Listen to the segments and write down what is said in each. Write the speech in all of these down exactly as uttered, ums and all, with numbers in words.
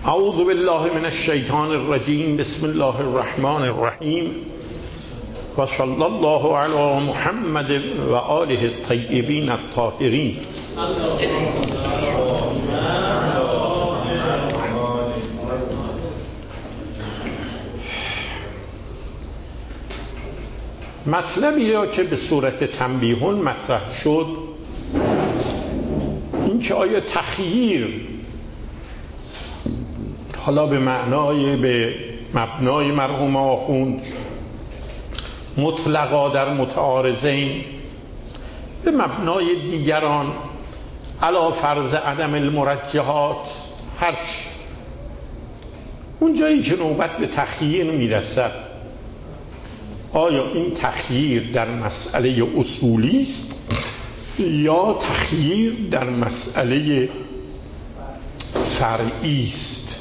اعوذ بالله من الشیطان الرجیم. بسم الله الرحمن الرحیم و صلی الله علی محمد و آله الطیبین الطاهرین. مطلبی را که به صورت تنبیه مطرح شد این که آیا تخییر حالا به معنای به مبنای مرحوم آخوند مطلقا در متعارضین، به مبنای دیگران علی فرض عدم المرجحات، هرچی اون جایی که نوبت به تخییر میرسد، آیا این تخییر در مسئله اصولی است یا تخییر در مسئله فرعی است؟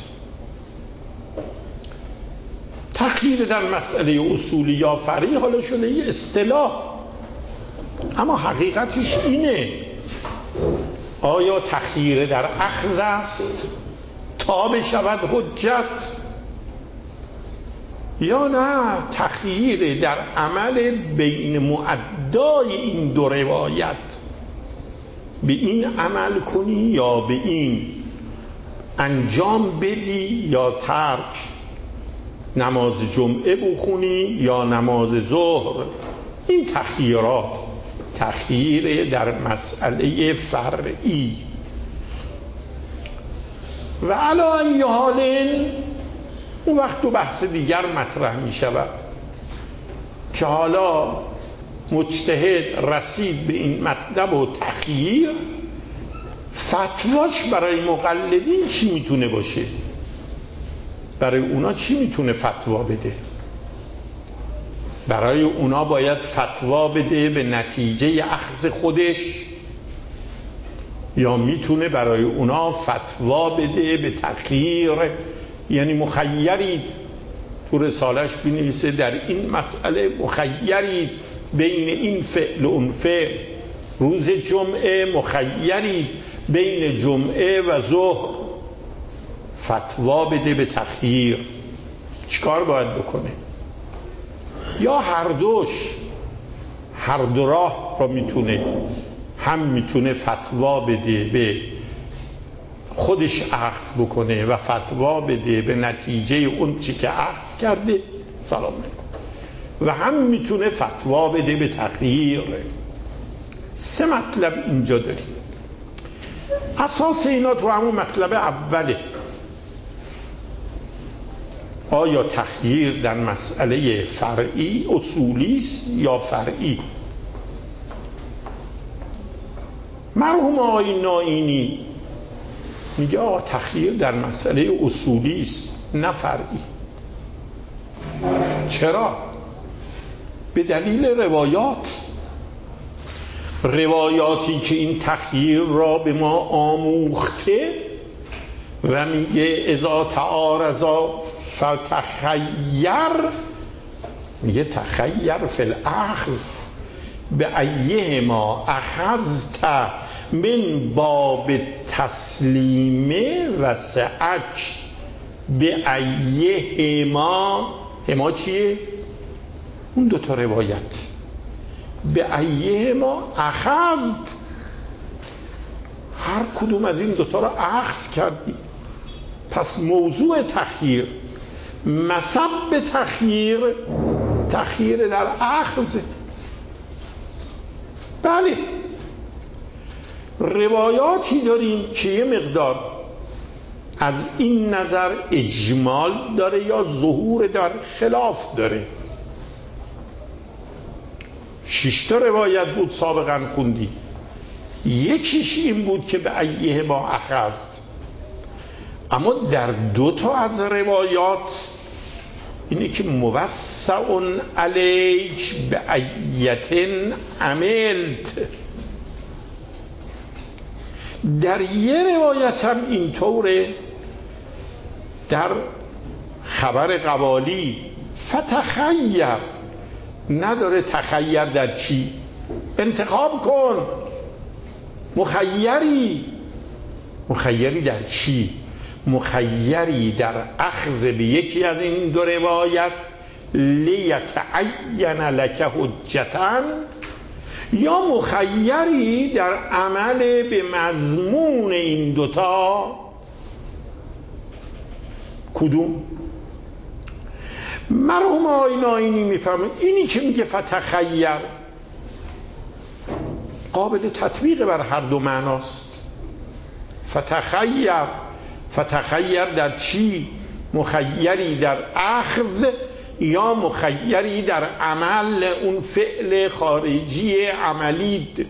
تخییر در مسئله اصولی یا فرعی حالا شده یه اصطلاح، اما حقیقتش اینه: آیا تخییر در اخذ است تا بشود حجت، یا نه تخییر در عمل بین مؤدای این دو روایت، به این عمل کنی یا به این انجام بدی یا ترک، نماز جمعه بخونی یا نماز ظهر. این تخییرات تخییر در مسئله فرعی. و علی ای حال اون وقت دو بحث دیگر مطرح می شود که حالا مجتهد رسید به این مطلب و تخییر، فتواش برای مقلدین چی میتونه باشه؟ برای اونا چی میتونه فتوا بده؟ برای اونا باید فتوا بده به نتیجه اخذ خودش، یا میتونه برای اونا فتوا بده به تخییر؟ یعنی مخیرید، تو رسالش بنویسه در این مسئله مخیرید بین این فعل و اون فعل، روز جمعه مخیرید بین جمعه و ظهر، فتوا بده به تخییر. چیکار باید بکنه؟ یا هر دوش، هر دو راه را میتونه، هم میتونه فتوا بده به خودش اخذ بکنه و فتوا بده به نتیجه اون چی که اخذ کرده، سلام علیکم، و هم میتونه فتوا بده به تخییر. سه مطلب اینجا داریم. اساس اینا تو همون مطلب اوله: آیا تخییر در مسئله فرعی اصولی است یا فرعی؟ مرحوم آقای نائینی میگه آقا تخییر در مسئله اصولی است نه فرعی. چرا؟ به دلیل روایات روایاتی که این تخییر را به ما آموخته و میگه اذا تعارضا فتخیر، میگه تخیر فی الاخذ به ایهما اخذت من باب تسلیم و سعک. به ایهما، هما چیه؟ اون دوتا روایت. به ایهما اخذت، هر کدوم از این دوتا را اخذ کردی. پس موضوع تخییر، مصب تخییر، تخییر در اخذ. بله، روایاتی داریم که یه مقدار از این نظر اجمال داره یا ظهور در خلاف داره. ششتا روایت بود سابقا خوندی، یکیش این بود که به ایه ما اخذت، اما در دو تا از روایات اینه که موسع علیک به ایتن عملت. در یه روایت هم اینطوره، در خبر قوالی فتخیر، نداره تخیر در چی؟ انتخاب کن، مخیری. مخیری در چی؟ مخیری در اخذ به یکی از این دو روایت لیتعین لک حجتاً، یا مخیری در عمل به مضمون این دوتا؟ کدوم؟ مرحوم آقای ناینی میفهمه اینی که میگه فتخیر قابل تطبیق بر هر دو معناست. فتخیر فتخیر در چی؟ مخیری در اخذ یا مخیری در عمل اون فعل خارجی عملید.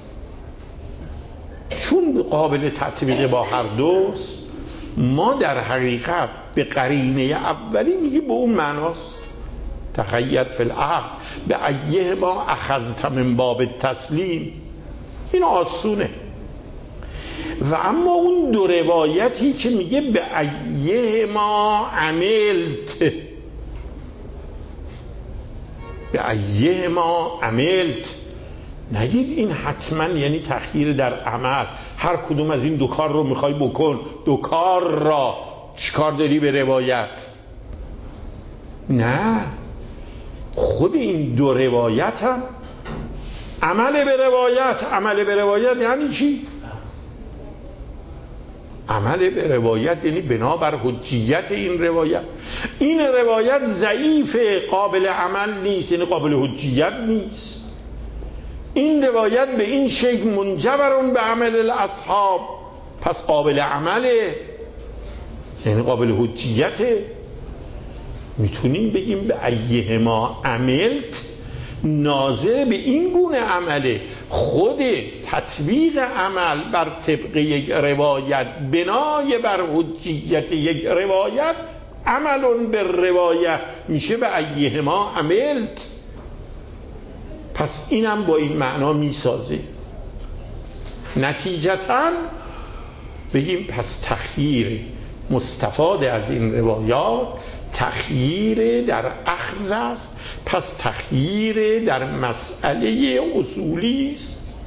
چون قابل تطبیق با هر دوست، ما در حقیقت به قرینه اولی میگی به اون معناست. تخیر فی الاخذ به ایه ما اخذت من باب تسلیم، این آسونه. و اما اون دو روایتی که میگه به ایه ما عملت، به ایه ما عملت، نگید این حتما یعنی تخییر در عمل، هر کدوم از این دو کار رو میخوای بکن، دو کار را چیکار داری به روایت؟ نه، خود این دو روایت هم عمل به روایت. عمل به روایت یعنی چی؟ عمل به روایت یعنی بنابر حجیت این روایت. این روایت ضعیف، قابل عمل نیست، یعنی قابل حجیت نیست. این روایت به این شکل منجبرون به عمل الاصحاب، پس قابل عمله، یعنی قابل حجیته. میتونیم بگیم به ایه ما عملت ناظر به این گونه عمله. خود تطبیق عمل بر طبق یک روایت بنای بر حجیت یک روایت، عمل به روایت میشه به ایه ما عملت. پس اینم با این معنا میسازه. نتیجتاً بگیم پس تخییر مستفاد از این روایات تخییر در اخذ است، پس تخییر در مسئله اصولی است.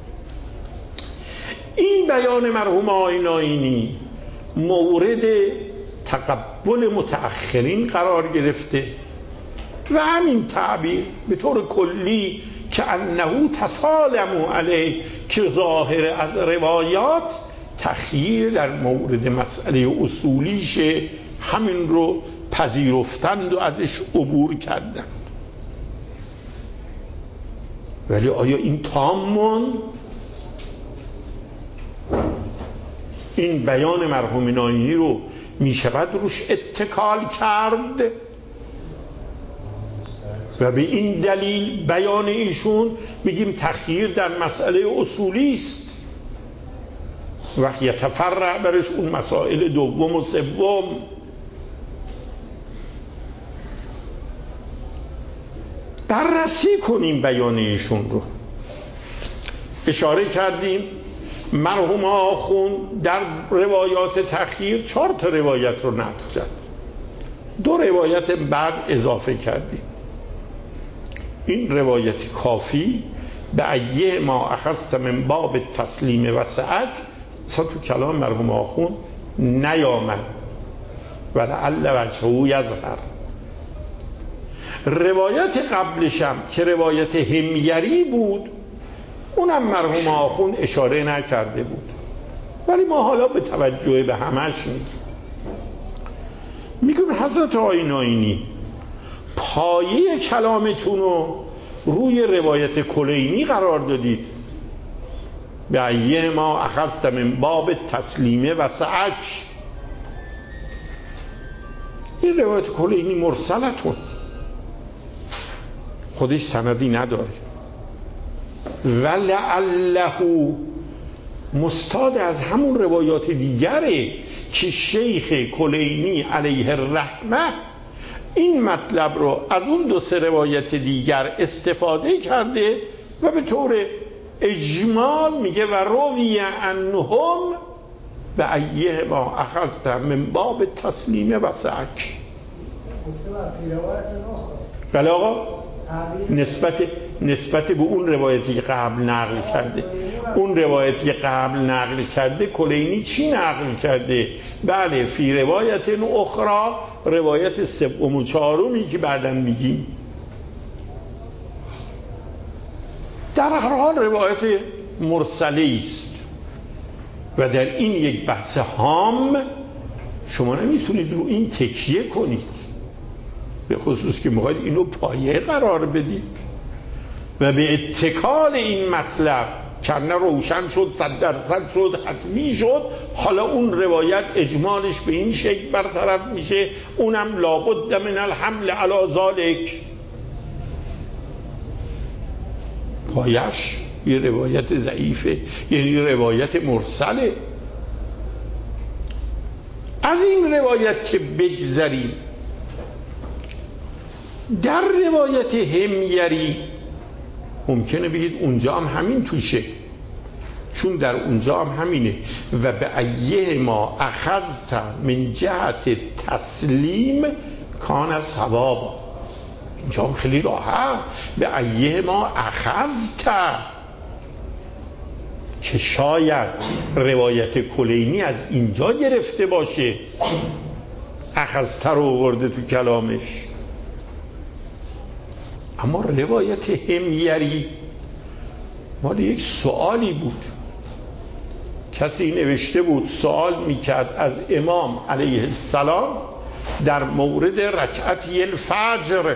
این بیان مرحوم آقای ناینی مورد تقبل متأخرین قرار گرفته و همین تعبیر به طور کلی که انه تسالموا علیه، که ظاهر از روایات تخییر در مورد مسئله اصولیشه، همین رو پذیرفتند و ازش عبور کردند. ولی آیا این تامون؟ این بیان مرحوم ناینی رو می شود روش اتکال کرد؟ و به این دلیل بیان ایشون بگیم تخییر در مسئله اصولی است، وقتی یتفرع برش اون مسائل دوم و سوم. بررسی کنیم بیان ایشون رو. اشاره کردیم مرحوم آخوند در روایات تخییر چهار تا روایت رو نقل کرد، دو روایت بعد اضافه کردیم. این روایت کافی به ایه ما اخذت من باب تسلیم و سعت اصلا تو کلام مرحوم آخوند نیامد و لعل وجهه یظهر. روایت قبلشم که روایت حمیری بود، اونم مرحوم آخوند اشاره نکرده بود، ولی ما حالا به توجه به همش میگیم. میگم حضرت آقای ناینی پایه کلامتون رو روی روایت کلینی قرار دادید، به ایه ما اخذت من باب تسلیمه و سعک. این روایت کلینی مرسلتون، خودش سندی نداره، ولعله مستاد از همون روایات دیگره که شیخ کلینی علیه الرحمه این مطلب رو از اون دو سه روایت دیگر استفاده کرده و به طور اجمال میگه و روی عنهم به ایه ما اخذت من باب تسلیم و سعک. بله آقا، نسبت نسبت به اون روایتی که قبل نقل کرده. اون روایتی که قبل نقل کرده کلینی چی نقل کرده؟ بله، فی روایت اخرى، روایت سوم و چهارمی که بعداً میگیم. در هر حال روایت مرسله است و در این یک بحث هام شما نمیتونید رو این تکیه کنید، به خصوص که میخواید اینو پایه قرار بدید و به اتکال این مطلب کنه روشن شد، صد درصد شد، حتمی شد، حالا اون روایت اجمالش به این شکل برطرف میشه، اونم لابد من الحمل علی ذالک. پایش یه روایت ضعیفه، یعنی روایت مرسله. از این روایت که بگذریم، در روایت حمیری ممکنه بگید اونجا هم همین توشه، چون در اونجا هم همینه و به ایه ما اخذت من جهت تسلیم کان ثوابا. اینجا هم خیلی راحت به ایه ما اخذت، که شاید روایت کلینی از اینجا گرفته باشه، اخذت رو آورده تو کلامش. اما روایت حمیری مال یک سوالی بود، کسی نوشته بود سوال میکرد از امام علیه السلام در مورد رکعتی الفجر.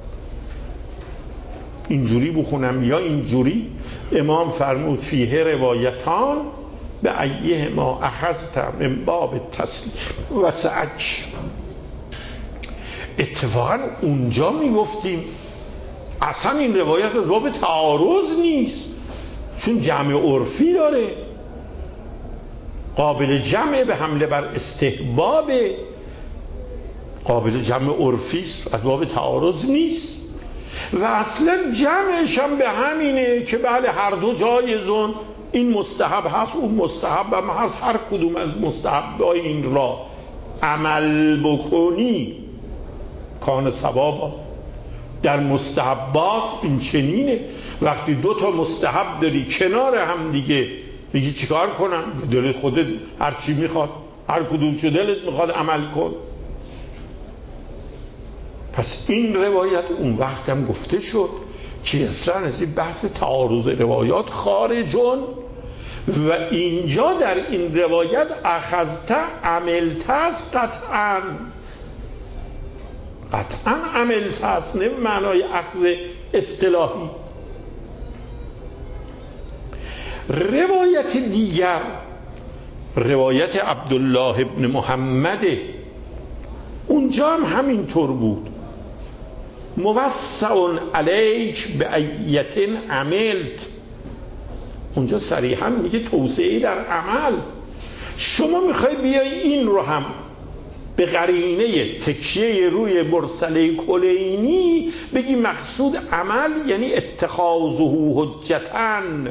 اینجوری بخونم یا اینجوری؟ امام فرمود فیه روایتان به ایه ما اخذت من باب تسلیم و سعک. اتفاقا اونجا میگفتیم اصلا این روایت از باب تعارض نیست، چون جمع عرفی داره، قابل جمع به حمله بر استحباب، قابل جمع عرفی است، از باب تعارض نیست. و اصلا جمعش هم به همینه که بله هر دو جایزون، این مستحب هست اون مستحب هم هست، هر کدوم از مستحبای این را عمل بکنی کان ثوابا. در مستحبات این چنینه، وقتی دو تا مستحب داری کنار هم دیگه میگی چیکار کنم؟ دلت خودت هر چی میخواد، هر کدوم چه دلت میخواد عمل کن. پس این روایت اون وقت هم گفته شد که اصلا از این بحث تعارض روایات خارجون، و اینجا در این روایت اخذت عملت است، قطعا قطعا عملت است، نه معنای اخذ اصطلاحی. روایت دیگر روایت عبدالله ابن محمد، اونجا هم همینطور بود، موسع علیک به ایتن عملت. اونجا صریحا میگه توسعه در عمل. شما میخوای بیای این رو هم به قرینه تکیه روی مرسله کلینی بگی مقصود عمل یعنی اتخاذه حجتن،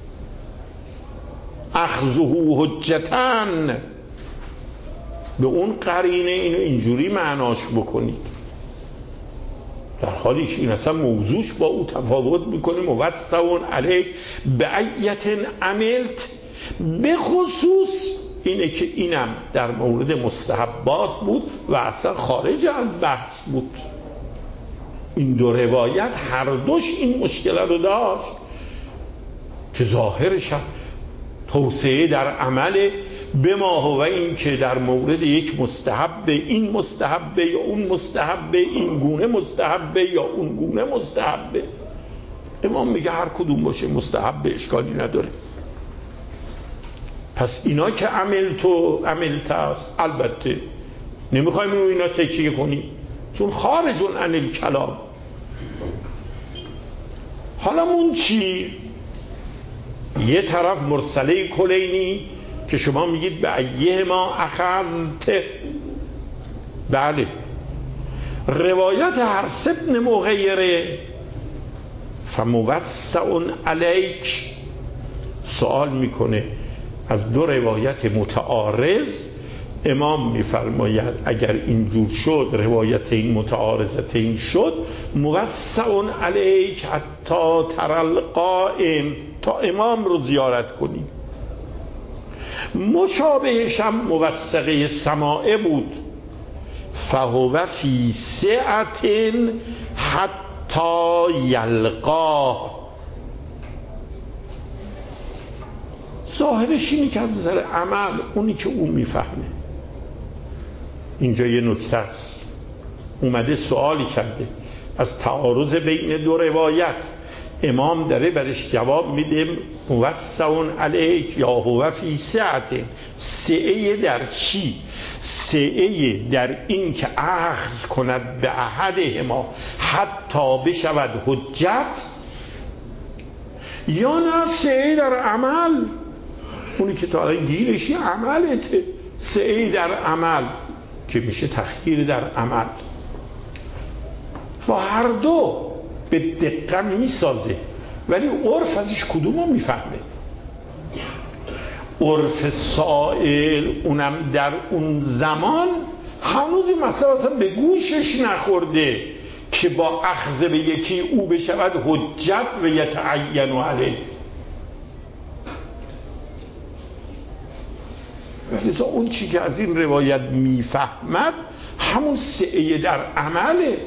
اخذه حجتن، به اون قرینه اینو اینجوری معناش بکنید، در حالی که این اصلا موضوعش با او تفاوت میکنه. موسع علیک بعیت عملت، به خصوص اینه که اینم در مورد مستحبات بود و اصلا خارج از بحث بود. این دو روایت هر دوش این مشکل رو داشت که ظاهرش هم توسعه در عمل به ما هو، این که در مورد یک مستحب این مستحبه یا اون مستحبه، این گونه مستحبه یا اون گونه مستحبه. امام میگه هر کدوم باشه مستحب، اشکالی نداره. پس اینا که عمل تو عملت است، البته نمیخوایم رو اینا تکیه کنیم چون خارجون عن الکلام. حالا مون چی؟ یه طرف مرسله کلینی که شما میگید به ایه ما اخذت، بله، روایت حرس ابن مغیره فموسع علیک سوال میکنه از دو روایت متعارض امام میفرماید اگر اینجور شد، روایت این متعارضت این شد، موسع علیک حتی تر القائم، تا امام رو زیارت کنیم. مشابهش هم موثقه سماعه بود، فهو فی سعت حتی یلقاه. ظاهرش اینی که از نظر عمل اونی که اون میفهمه. اینجا یه نکته است، اومده سوالی کرده از تعارض بین دو روایت، امام داره برش جواب میده موسع علیک یا هو فی سعت. سعه در چی؟ سعه در این که اخذ کند به احدهما حتی بشود حجت، یا نه سعی در عمل، اونی که تا الان گیرشی عملته، سعی در عمل که میشه تخییر در عمل. با هر دو به دقت میسازه، ولی عرف ازش کدومو میفهمه؟ عرف سائل اونم در اون زمان هنوز این مطلب اصلا به گوشش نخورده که با اخذ به یکی او بشود حجت و یتعین علیه. ولی اون چی که از این روایت میفهمد همون سعی در عمله.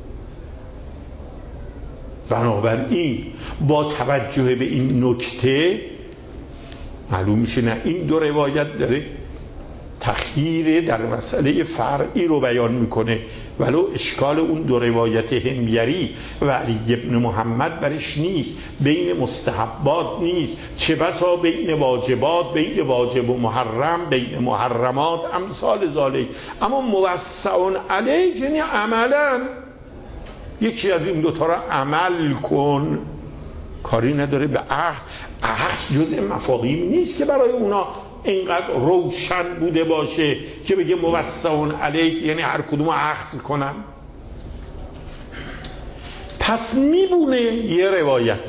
بنابراین با توجه به این نکته معلوم میشه نه این دو روایت داره تخییر در مسئله فرعی رو بیان میکنه، ولو اشکال اون دو روایت حمیری و علی ابن محمد برش نیست، بین مستحبات نیست، چه بسا بین واجبات، بین واجب و محرم، بین محرمات، امثال ذالک. اما موسع علیک یعنی عملا یکی از این دوتا را عمل کن، کاری نداره به اخذ. اخذ جزء مفاهیم نیست که برای اونا اینقدر روشن بوده باشه که بگه موسع علیک یعنی هر کدوم اخذ کنم. پس میبونه یه روایت،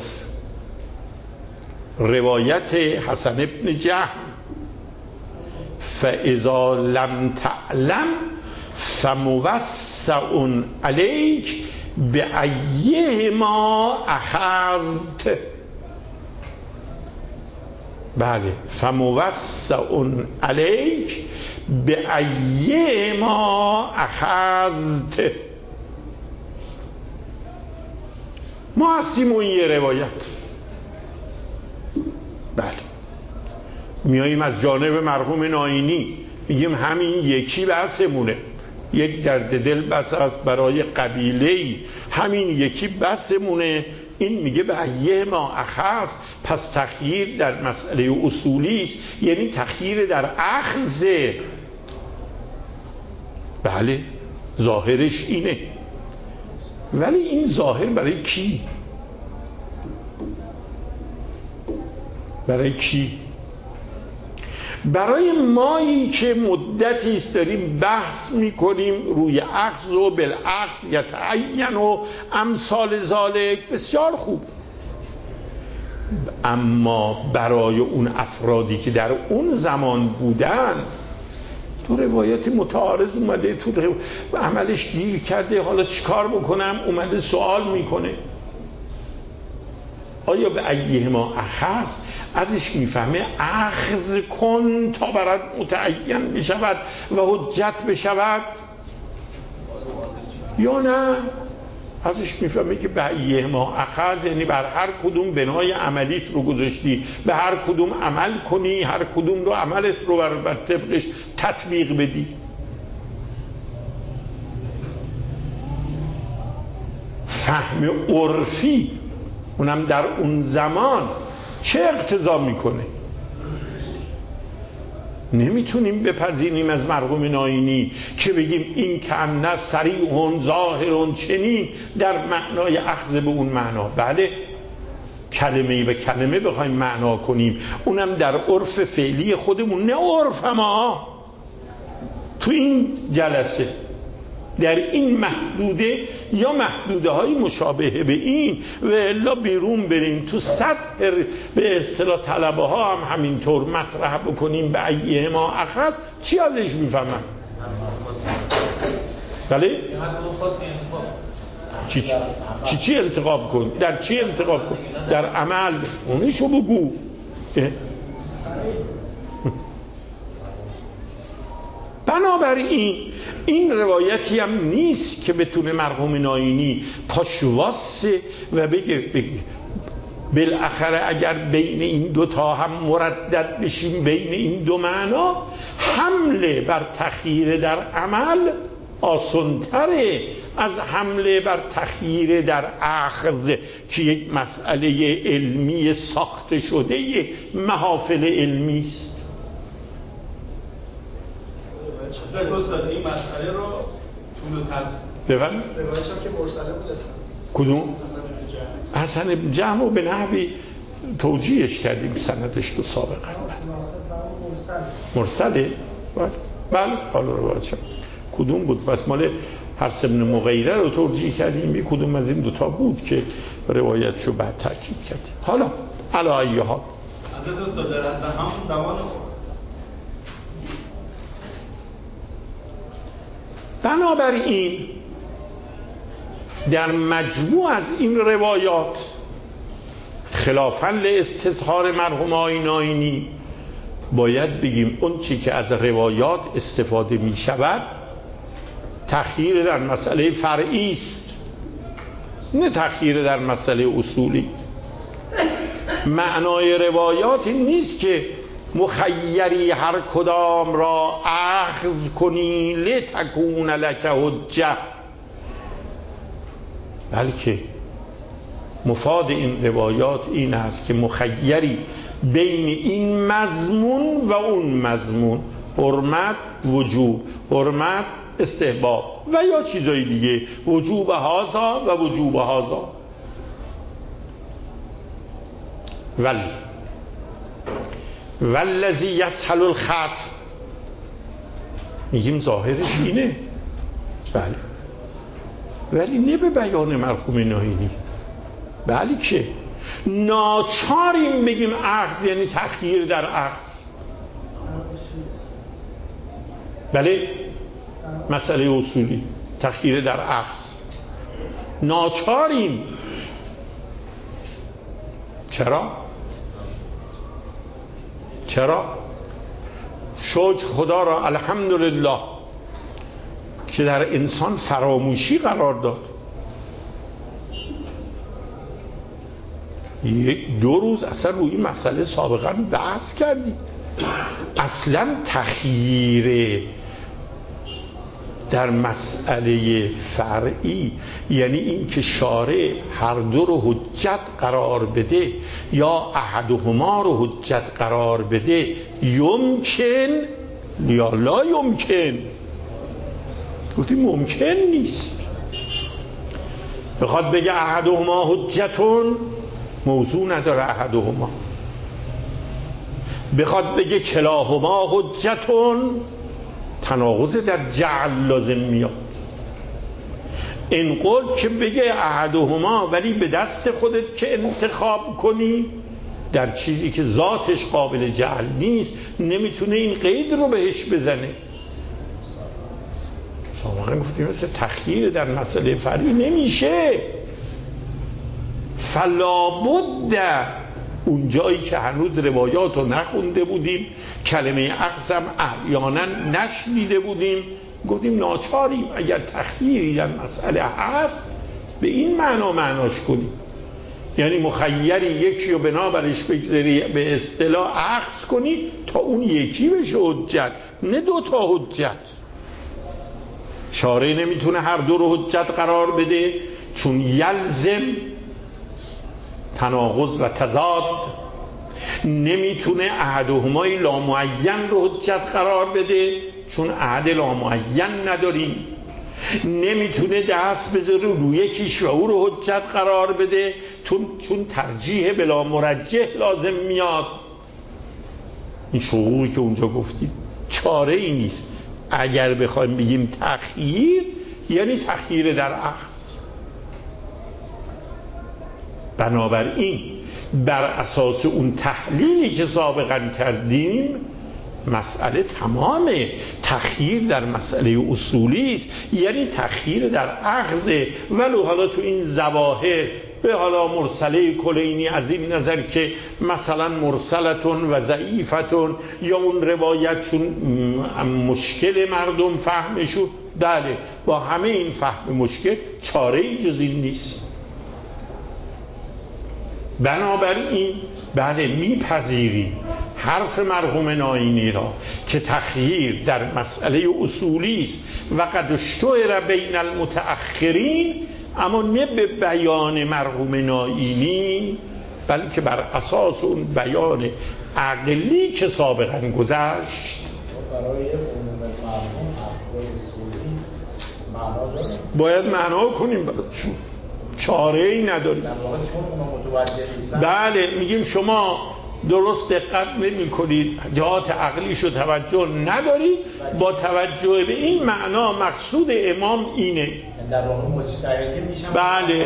روایت حسن ابن جهم، فاذا لم تعلم فموسع علیک بأیهما اخذت. بله، فموسع علیک بأیهما اخذت. ما هستیم اون یه روایت. بله، میاییم از جانب مرحوم ناینی میگیم همین یکی بحثمونه، یک درد دل بس است برای قبیله‌ای، همین یکی بسمونه. این میگه به ایه ما اخذ، پس تخییر در مسئله اصولی است، یعنی تخییر در اخذ. بله، ظاهرش اینه، ولی این ظاهر برای کی؟ برای کی؟ برای مایی که مدتی است داریم بحث میکنیم روی اخذ و بالاخذ یتعین و امثال ذالک، بسیار خوب. اما برای اون افرادی که در اون زمان بودن، تو روایت متعارض اومده، تو عملش گیر کرده، حالا چیکار بکنم؟ اومده سوال میکنه. آیا به ایه ما اخذ ازش میفهمه اخذ کن تا برات متعین بشود و حجت بشود، یا نه ازش میفهمه که به ایه ما اخذ یعنی بر هر کدوم بنای عملیت رو گذاشتی، به هر کدوم عمل کنی، هر کدوم رو عملت رو بر, بر طبقش تطبیق بدی. فهم عرفی اونم در اون زمان چه اقتضا میکنه؟ نمیتونیم بپذیریم از مرحوم ناینی که بگیم این کأن صریح ظاهر چنین در معنای اخذ به اون معنا. بله، کلمه به کلمه بخوایم معنا کنیم، اونم در عرف فعلی خودمون، نه عرف ما تو این جلسه. در این محدوده یا محدوده های مشابه به این و الا بیرون بریم تو سطح به اصطلاح طلبه ها هم همینطور مطرح بکنیم به ایه ما اخذ چی ازش میفهمن؟ بله؟ چی چی چی, چی انتخاب کن؟ در چی انتخاب کن؟ در عمل اونیشو بگو. بنابراین این روایتی هم نیست که بتونه مرحوم ناینی پاشواسه و بگه, بگه بالاخره اگر بین این دوتا هم مردد بشیم بین این دو معنا حمله بر تخییر در عمل آسان‌تره از حمله بر تخییر در اخذ که یک مسئله علمی ساخته شده محافل علمی است. شاید استاد این مسئله رو طول و ترس بفرم روایتش هم که مرسله بود اصلا کدوم؟ حسن بن جهم رو به نحوی توجیهش کردیم سندش رو سابقا مرسله؟ بله حالا روایتش کدوم بود؟ بس مال حرس بن مغیره رو توجیه کردیم یک کدوم از این دوتا بود که روایتشو بعد تاکید کردیم. حالا علی ای حال حضرت استاد در از همون زمان بنابراین در مجموع از این روایات خلافاً لاستظهار مرحوم آقای ناینی باید بگیم اون چی که از روایات استفاده می شود تخییر در مسئله فرعی است نه تخییر در مسئله اصولی. معنای روایات این نیست که مخیری هر کدام را اخذ کنی لتکون لک حجه، بلکه مفاد این روایات این است که مخیری بین این مضمون و اون مضمون، حرمت وجوب، حرمت استحباب و یا چیزای دیگه، وجوب هذا و وجوب هذا. ولی والذی یسهل الخط میگیم ظاهرش اینه، بله، ولی نه به بیان مرحوم ناینی، بله که ناچاریم بگیم اخذ یعنی تخییر در اخذ. بله مسئله اصولی تخییر در اخذ ناچاریم. چرا؟ چرا؟ شکر خدا را الحمدلله که در انسان فراموشی قرار داد. یک دو روز اصلا روی این مسئله سابقا بحث کردیم. اصلا تخییر در مسئله فرعی یعنی این که شارع هر دو رو حجت قرار بده یا احدهما رو حجت قرار بده، یمکن یا لا یمکن. گفتیم ممکن نیست. بخواد بگه احدهما حجتون، موضوع نداره احدهما. بخواد بگه کلاهما حجتون، تناقض در جعل لازم میاد. این قول که بگه احدهما ولی به دست خودت که انتخاب کنی در چیزی که ذاتش قابل جعل نیست، نمیتونه این قید رو بهش بزنه. سابقا گفتیم مثل تخییر در مسئله فرعی نمیشه. فلا بد اون جایی که هنوز روایات رو نخونده بودیم، کلمه اقسم احیانا نشنیده بودیم، گفتیم ناچاریم اگر تخییری در مسئله هست به این معنا معناش کنیم، یعنی مخیری یکی رو بنابرش بگذاری به اصطلاح اخذ کنی تا اون یکی بشه حجت، نه دو تا حجت. شارع نمیتونه هر دو رو حجت قرار بده چون یلزم تناقض و تضاد. نمیتونه احدهمای لامعین رو حجت قرار بده چون احد لامعین نداریم. نمیتونه دست بذاره رو یکیش و او رو حجت قرار بده چون ترجیح بلا مرجح لازم میاد. این شعوری که اونجا گفتیم چاره ای نیست. اگر بخوایم بگیم تخییر یعنی تخییر در اخذ. بنابراین بر اساس اون تحلیلی که سابقا کردیم مسئله تمامه. تخییر در مسئله اصولی است، یعنی تخییر در اخذ، ولو حالا تو این ظواهر به حالا مرسله کلینی از این نظر که مثلا مرسلتون و ضعیفتون یا اون روایتشون مشکل مردم فهمشون، بله با همه این فهم مشکل چاره ای جز این نیست. بنابراین بله میپذیری حرف مرحوم ناینی را که تخییر در مسئله اصولی است و قد اشتهر بین المتأخرین، اما نه به بیان مرحوم ناینی بلکه بر اساس اون بیان عقلی که سابقا گذشت. برای عموم مرحوم اخذ اصولی معنا داره، باید معنا کنیم برایشون، چاره ای نداریم. در واقع چون اونا متوجه نیستن، بله میگیم شما درست دقت نمی کنید، جهات عقلیشو توجه ندارید، با توجه به این معنا مقصود امام اینه. در واقع مجتهدی میشن. بله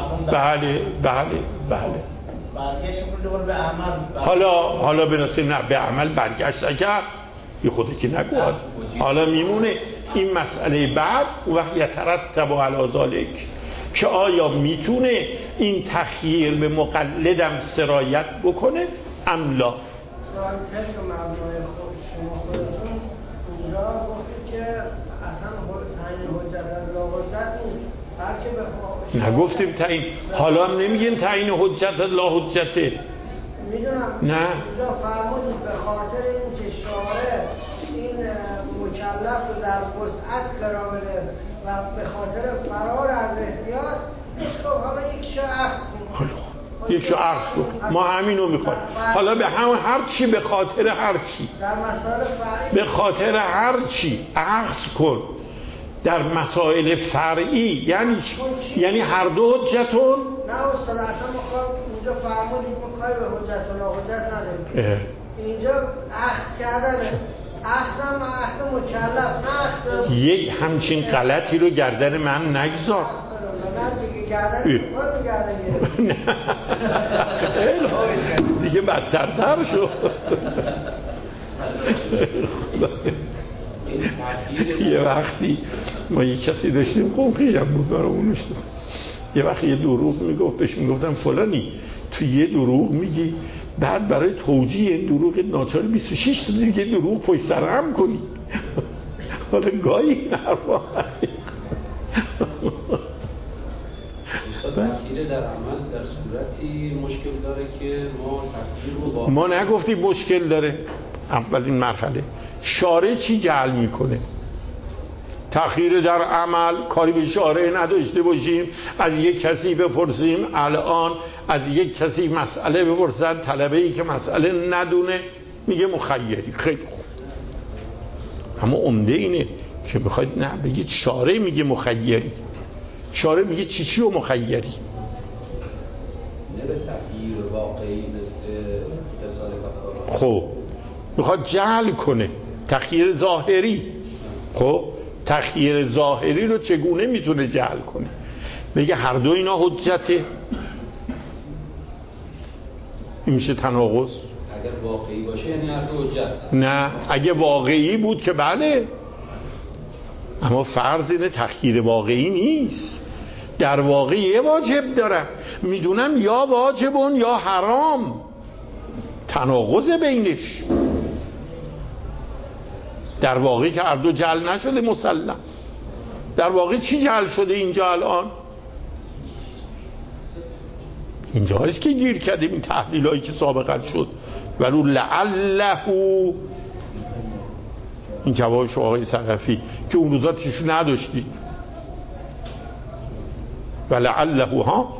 بله بله بله برگشت دوباره به عمل. حالا حالا برسیم نه به عمل برگشت نکرد، یه خوده که نگواد، حالا میمونه این مسئله بعد و یترتب علی ذالک که آیا میتونه این تخییر به مقلدم سرایت بکنه ام لا. سوال طبق مبنای خود شما خودتون اونجا گفتید که اصلا تعیین حجت از لا حجت نیست، بلکه به خواهش نگفتیم تعیین، حالا هم نمیگیم تعیین حجت لا حجته. میدونم نه اونجا فرمودید به خاطر اینکه شارع این مکلف رو در وسعت قرار بده و به خاطر فرار از احتیاط اشکال حالا یک شو عکس کن، یک شو عکس کن، ما همینو میخوایم. حالا به همون هر چی، به خاطر هر چی، در مسائل فرعی به خاطر هر چی عکس کن در مسائل فرعی، یعنی یعنی هر دو حجتون. نه استاد اصلا ما اونجا فرمودید ما کاری به حجت و لا حجت نداریم، اینجا عکس کردنه، عکس هم عکس مکلف، نه عکس یک همچین غلطی رو گردن من نگذار. نه دیگه گردن خودم گردن گرفت دیگه بدترتر شد. یه وقتی ما یه کسی داشتیم قوقی هم بود برای اونوش، یه وقتی یه دروغ میگفت، بهش میگفتم فلانی تو یه دروغ میگی، بعد برای توجیه این دروغ ناچار بیست و شش تا دیگه دروغ پشت سر هم کنی. حالا گاهی این حرفا هستی. تغییر در عمل در صورتی مشکل داره که ما تغییر رو با ما نگفتیم مشکل داره. اولین مرحله شارع چی جعل میکنه؟ تأخیر در عمل، کاری به شارع نداشته باشیم، از یک کسی بپرسیم الان از یک کسی مسئله بپرسن، طلبه‌ای که مسئله ندونه میگه مخیری، خیلی خوب، اما عمده اینه که میخواید نه بگید شارع میگه مخیری، شارع میگه چی چی و مخیری، نه به تغییر واقعی مثل رساله کفاره. خب میخواد جعل کنه تغییر ظاهری. خب تغییر ظاهری رو چگونه میتونه جعل کنه؟ بگه هر دو اینا حجته، این میشه تناقض. اگر واقعی باشه یعنی هر دو حجت. نه اگه واقعی بود که بله، اما فرض اینه تغییر واقعی نیست. در واقع یه واجب دارم، میدونم یا واجبون یا حرام، تناقض بینش. در واقع که هر دو جعل نشده مسلم. در واقع چی جعل شده اینجا الان؟ اینجا هست که گیر کردیم این تحلیل هایی که سابقا شد. ولو لعله، این جوابش آقای ثقفی که اون روزا تیشو نداشتید، ولعله ها.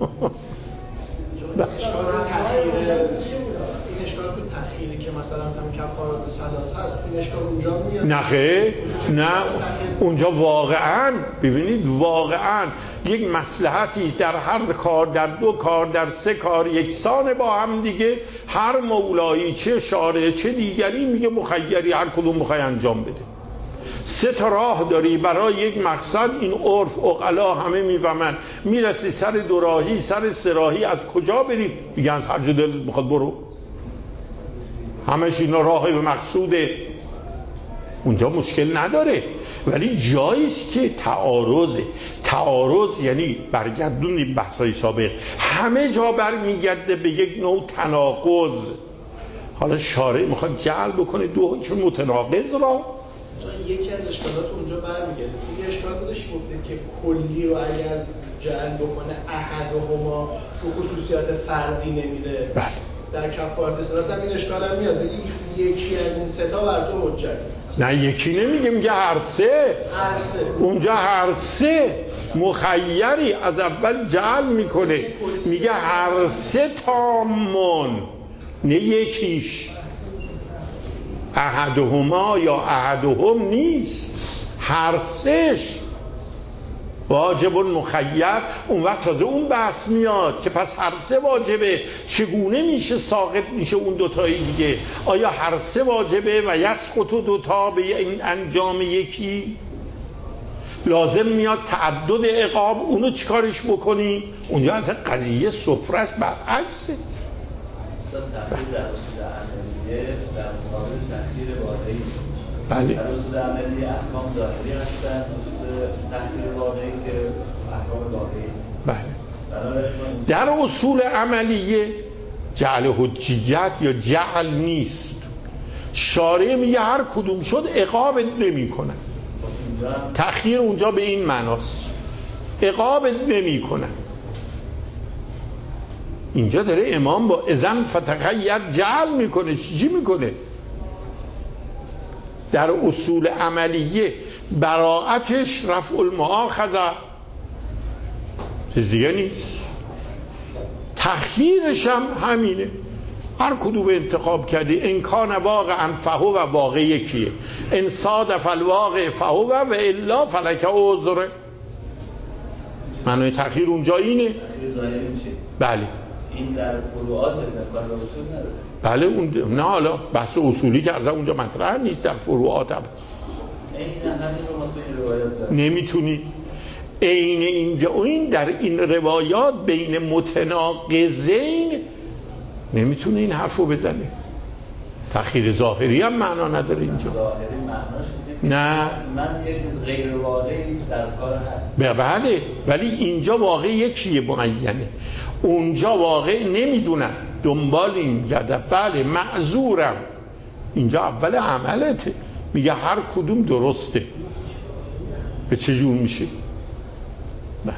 این اشکال تو تأخیری که مثلا هم کفارات ثلاثه هست، این اشکال اونجا میاد؟ نه خیر، نه اونجا واقعا ببینید واقعا یک مصلحتی است در هر کار، در دو کار، در سه کار یکسان با هم دیگه، هر مولایی چه شارع چه دیگری میگه مخیری، هر کدوم میخوای انجام بده. سه تا راه داری برای یک مقصد. این عرف عقلا همه میفهمن. میرسی سر دوراهی، سر سراهی، از کجا بریم؟ میگن از هر جا دلت میخواد برو. همش اینا راه به مقصوده. اونجا مشکل نداره، ولی جاییست که تعارضه. تعارض یعنی برگردونیم بحثای سابق، همه جا برمیگرده به یک نوع تناقض. حالا شارع میخواد جعل بکنه دو حکم متناقض را. یکی از اشکالات اونجا برمیگرده. یه اشکال بودش گفته که کلی رو اگر جعل بکنه احدهما تو خصوصیات فردی نمیره. بله. در کفارت استراس هم این اشکال هم میاد بگی یکی از این سه تا بر تو حجت. نه یکی نمیگه، میگه هر سه. هر سه. اونجا هر سه مخیری از اول جعل میکنه، میگه هر سه تامون، نه یکیش. احدهما یا احدهم نیست، هر سهش واجب مخیر. اون وقت تازه اون بحث میاد که پس هر سه واجبه، چگونه میشه ساقط میشه اون دوتای دیگه؟ آیا هر سه واجبه و یسقط دوتا به این انجام یکی؟ لازم میاد تعدد عقاب، اونو چیکارش بکنیم؟ اونجا از قضیه سفرش برعکسه. تخییر در اصول عملیه در مقابل تخییر واقعی. بله. در اصول عملیه احکام ظاهری هستن، اصول تخییر واقعی که احکام واقعی هستن. بله. در اصول عملیه جعل حجیت یا جعل نیست. شارع میگه هر کدوم شد عقابت نمی کنن. تخییر اونجا به این معناست، عقابت نمی کنن. اینجا داره امام با اذن فتخیر جعل میکنه. چی میکنه؟ در اصول عملیه براعتش رفع المؤاخذه، چیز دیگه نیست. تخییرش هم همینه، هر کدوم انتخاب کردی. ان کان واقعا فهو و واقع یکیه، ان صادف الواقع فهو و الا فلک عذر. معنی تخییر اونجا اینه. بله. این در فروعات کار به اصول نداره. بله اون نه، حالا بحث اصولی که از اونجا مطرح نیست، در فروعات هم هست. این همین رو ما توی روایات داریم. نمیتونی عین اینجا این در این روایات بین متناقضین نمیتونه این حرفو بزنه. تخییر ظاهری هم معنا نداره اینجا. ظاهری معناش نه، من یک غیر واقعی در کار هست. بله، ولی اینجا واقع یکیه معینه، اونجا واقع نمیدونم، دنبال این گرده. بله معذورم، اینجا اول عملته، میگه هر کدوم درسته. به چه جور میشه؟ بله.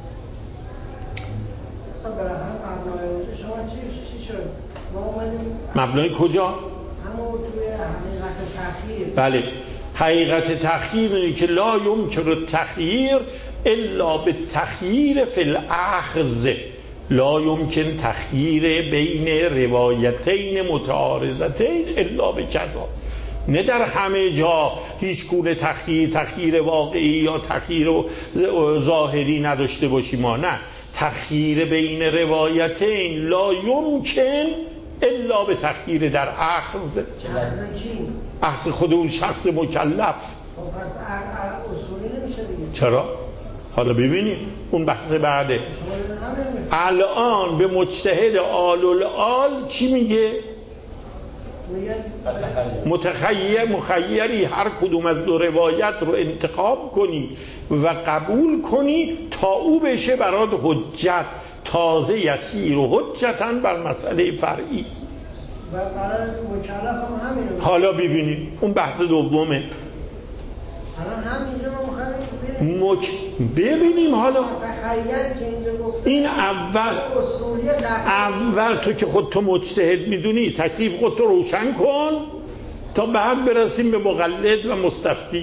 شما چی شد؟ ما اومدیم مبنای کجا؟ همون توی حقیقت تخییر. بله، حقیقت تخییر اینه که لا یمکن التخییر الا بالتخییر فی الاخذ. لا یمکن تخییر بین روایتین متعارضتین الا بکذا. نه در همه جا هیچ گونه تخییر تخییر واقعی یا تخییر ظاهری نداشته باشیم ما. نه، تخییر بین روایتین لا یمکن الا به تخییر در اخذ. اخذ کی؟ اخذ خود اون شخص مکلف. خب پس اصولی نمیشه دیگه. چرا؟ حالا ببینیم اون بحث بعده. الان به مجتهد آل الآل چی میگه؟ متخیر مخیری هر کدوم از دو روایت رو انتخاب کنی و قبول کنی تا او بشه برات حجت، تازه یسیر و حجتاً بر مسئله فرعی. و برای مکلف هم همینه. حالا ببینیم اون بحث دومه. الان همینجا ما می‌خوایم مک... ببینیم حالا تخیلی که اینجا گفته این اول اول تو که خود تو مجتهد میدونی تکلیف خود تو روشن کن تا بعد برسیم به مقلد و مستفتی.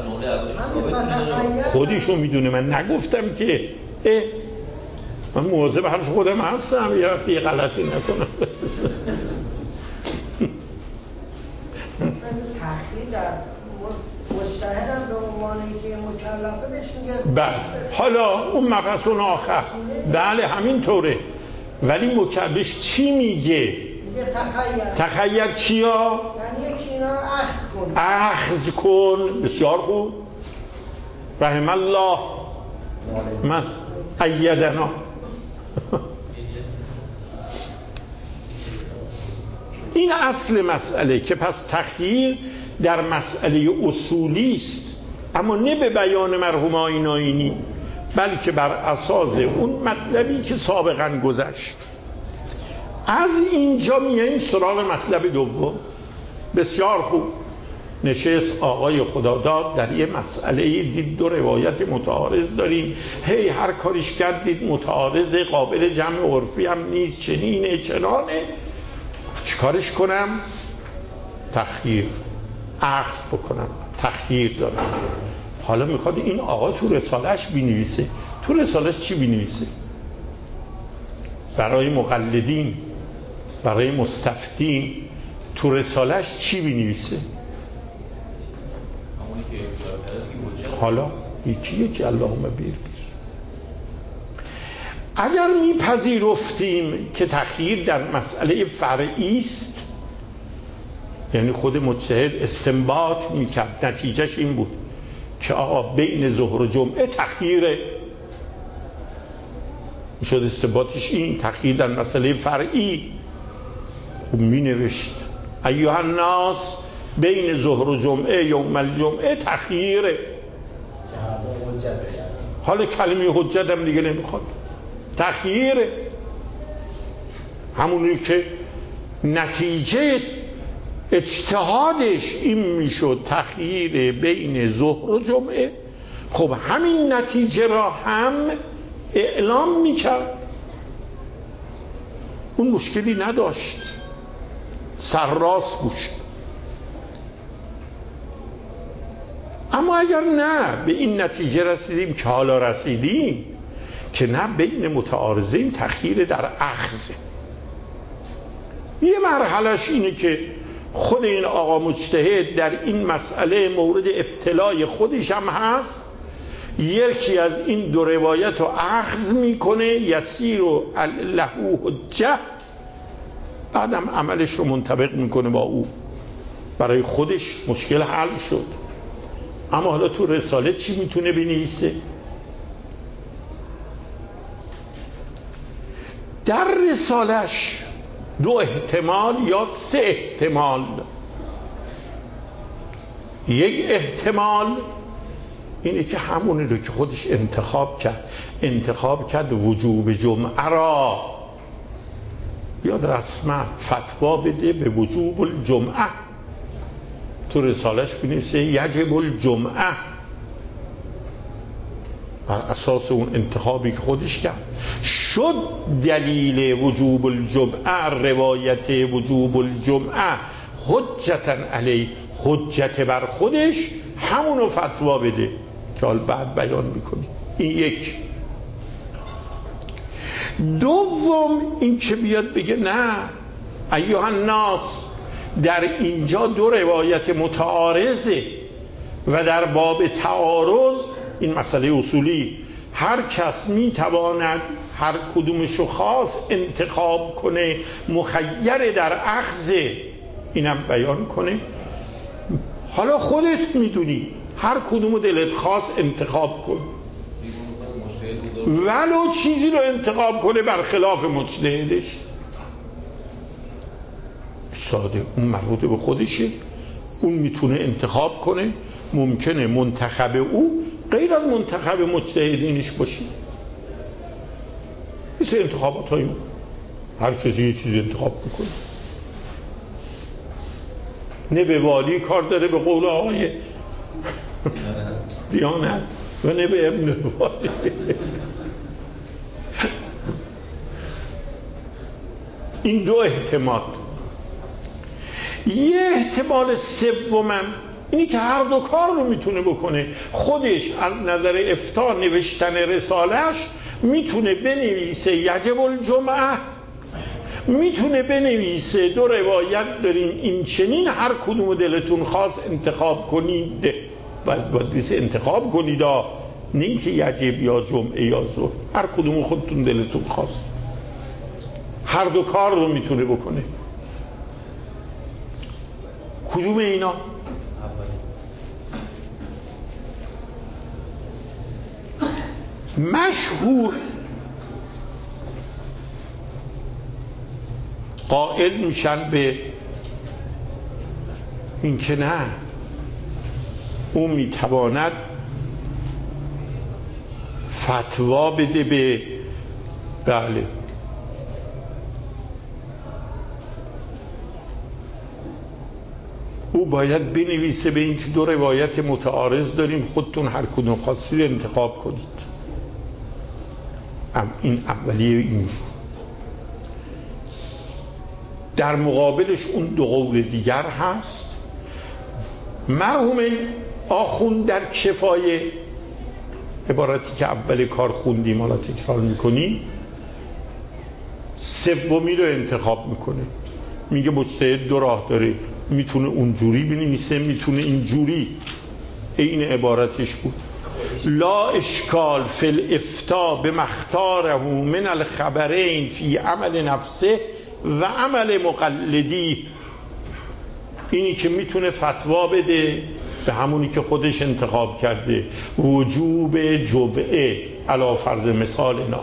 خودیشو میدونه، من نگفتم که اه من مواظب حرف خودم هستم یا وقتی غلطی نکنم. تخیل در مجتهدم به عنوانی که مکلفه بهش میگه. بله، حالا اون مبحث اون آخر. بله همینطوره، ولی مکلفش چی میگه؟ میگه تخیل. تخیل چیا؟ یعنی یکی اینا رو عکس کنه. اخذ کن. بسیار خوب، رحم الله من ایدنا. این اصل مسئله که پس تخییر در مسئله اصولی است، اما نه به بیان مرحوم آیین آیینی، بلکه بر اساس اون مطلبی که سابقا گذشت. از اینجا میایم سراغ مطلب دوم. بسیار خوب، نشست آقای خداداد در یه مسئله دید دو روایت متعارض داریم، هی هر کاریش کردید متعارض، قابل جمع عرفی هم نیست، چنینه چنانه، چیکارش کنم؟ تخییر، اخذ بکنم، تخییر داره. حالا میخواد این آقا تو رسالهش بینویسه. تو رسالهش چی بینویسه؟ برای مقلدین، برای مستفتین تو رسالهش چی بینویسه؟ حالا یکی یکی اللهم بیر بیر. اگر میپذیرفتیم که تخییر در مسئله فرعی است، یعنی خود مجتهد استنباط میکرد، نتیجهش این بود که آقا بین ظهر و جمعه تخییره، میشد استنباطش این تخییر در مسئله فرعی. خوب مینوشت ایها الناس بین ظهر و جمعه یوم الجمعه تخییره. حالا کلمه حجت هم دیگه نمیخواد، تخییره. همونی که نتیجه اجتهادش این میشد تخییر بین ظهر و جمعه، خب همین نتیجه را هم اعلام میکرد، اون مشکلی نداشت، سرراست بود. اما اگر نه به این نتیجه رسیدیم که حالا رسیدیم که نه بین متعارضین تخییر در اخذ، یه مرحلهش اینه که خود این آقا مجتهد در این مسئله مورد ابتلای خودش هم هست، یکی از این دو روایت رو اخذ میکنه، یسیر و له حجه، بعدم عملش رو منطبق میکنه با او، برای خودش مشکل حل شد. اما حالا تو رساله چی میتونه بنویسه؟ در رسالش دو احتمال یا سه احتمال. یک احتمال اینه که همونی رو که خودش انتخاب کرد، انتخاب کرد وجوب جمعه را، بیاد رسما فتوا بده به وجوب الجمعه. تو رسالش بنویسه یجب الجمعه، بر اساس اون انتخابی که خودش کرد. شد دلیل وجوب الجمعه، روایت وجوب الجمعه حجتا علی، حجت بر خودش، همونو فتوا بده که حال بعد بیان میکنی. این یک. دوم این که بیاد بگه نه ایها الناس، در اینجا دو روایت متعارضه و در باب تعارض، این مسئله اصولی، هر کس میتواند هر کدومشو خاص انتخاب کنه، مخیر در اخذ، اینم بیان کنه. حالا خودت میدونی هر کدومو دلت خاص انتخاب کن، ولو چیزی رو انتخاب کنه برخلاف مجتهدش، ساده، اون مربوط به خودشه، اون میتونه انتخاب کنه. ممکنه منتخب او غیر از منتخب مجتهدینش باشه، مثل انتخابات های هر کسی یه چیزی انتخاب میکنه. نه به والی کار داره به قول آقای دیانت و نه به ابن والی. این دو احتمال. یه احتمال سومم اینی که هر دو کار رو میتونه بکنه. خودش از نظر افتاء نوشتن رسالش میتونه بنویسه یجب الجمعه، میتونه بنویسه دو روایت داریم این چنین، هر کدوم دلتون خواست انتخاب کنید. باید باید انتخاب کنید، نه اینکه یجب یا جمعه یا ظهر، هر کدوم خودتون دلتون خواست. هر دو کار رو میتونه بکنه. کدوم اینا؟ مشهور قائل میشن به این که نه، او میتواند فتوا بده به بله او باید بنویسه به این که دو روایت متعارض داریم، خودتون هر کدوم خواستید انتخاب کنید. این اولیه اینجور. در مقابلش اون دو قول دیگر هست. مرحوم آخوند در کفایه، عبارتی که اول کار خوندیم حالا تکرار میکنیم، سومی رو انتخاب میکنه، میگه مجتهد دو راه داره، میتونه اونجوری بنویسه، میتونه اینجوری. این عبارتش بود: لا اشکال فی الافتاء بمختاره من الخبرین فی عمل نفسه و عمل مقلدی. اینی که میتونه فتوا بده به همونی که خودش انتخاب کرده، وجوب جبعه علی فرض مثال اینا.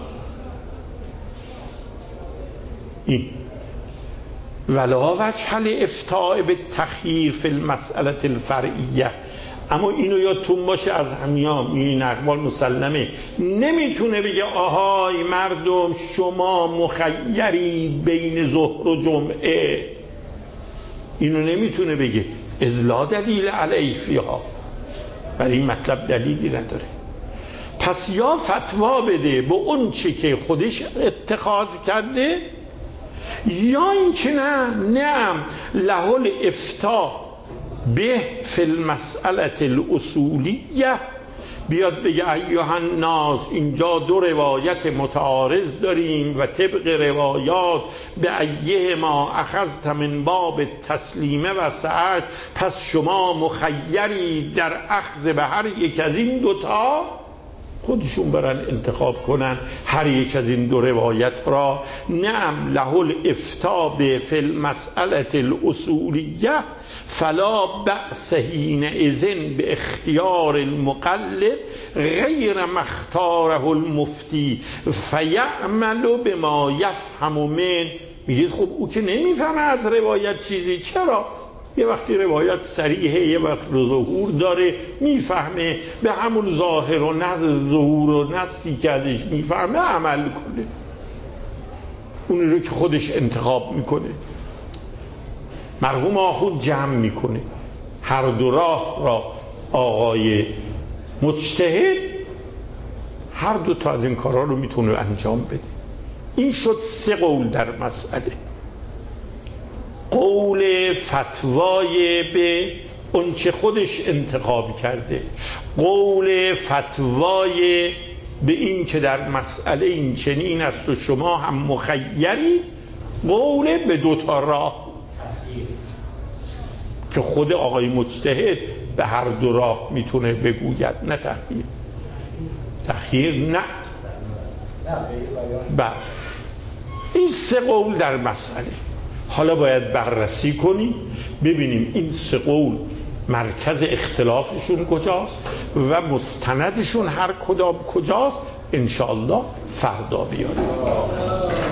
این ولا وجه الافتاء بالتخییر فی المسئله الفرعیه. اما اینو یادتون باشه از همیام این اقوال مسلمه، نمیتونه بگه آهای مردم شما مخیرید بین ظهر و جمعه. اینو نمیتونه بگه، اذ لا دلیل علیه فیها. برای این مطلب دلیلی نداره. پس یا فتوا بده به اون چی که خودش اتخاذ کرده، یا این که نه نعم له الافتاء به فی المسئله الاصولیه، بیاد بگه ایها الناس اینجا دو روایت متعارض داریم و طبق روایات به ایه ما اخذت من باب تسلیمه و سعد، پس شما مخیرید در اخذ به هر یک از این دوتا. خودشون برن انتخاب کنن هر یک از این دو روایت را. نعم له الافتاء به فی المسئله الاصولیه فلا بأس حینئذ به اختیار المقلد غیر ما اختاره المفتی فیعمل بما یفهم من. میگید خب او که نمیفهمه از روایت چیزی، چرا؟ یه وقتی روایت صریحه، یه وقت ظهور داره، میفهمه، به همون ظاهر و نص ظهور و نصی که ازش میفهمه عمل کنه، اون رو که خودش انتخاب میکنه. مرحوم آخوند جمع میکنه هر دو راه را. آقای مجتهد هر دو تا از این کارها رو میتونه انجام بده. این شد سه قول در مسئله. قول فتوای به اون که خودش انتخاب کرده، قول فتوای به این که در مسئله این چنین است و شما هم مخیرید، قول به دوتا راه که خود آقای مجتهد به هر دو راه میتونه بگوید، نه تخییر. تخییر نه. بله، این سه قول در مسئله. حالا باید بررسی کنیم ببینیم این سه قول مرکز اختلافشون کجاست و مستندشون هر کدام کجاست. انشاءالله فردا بیاریم.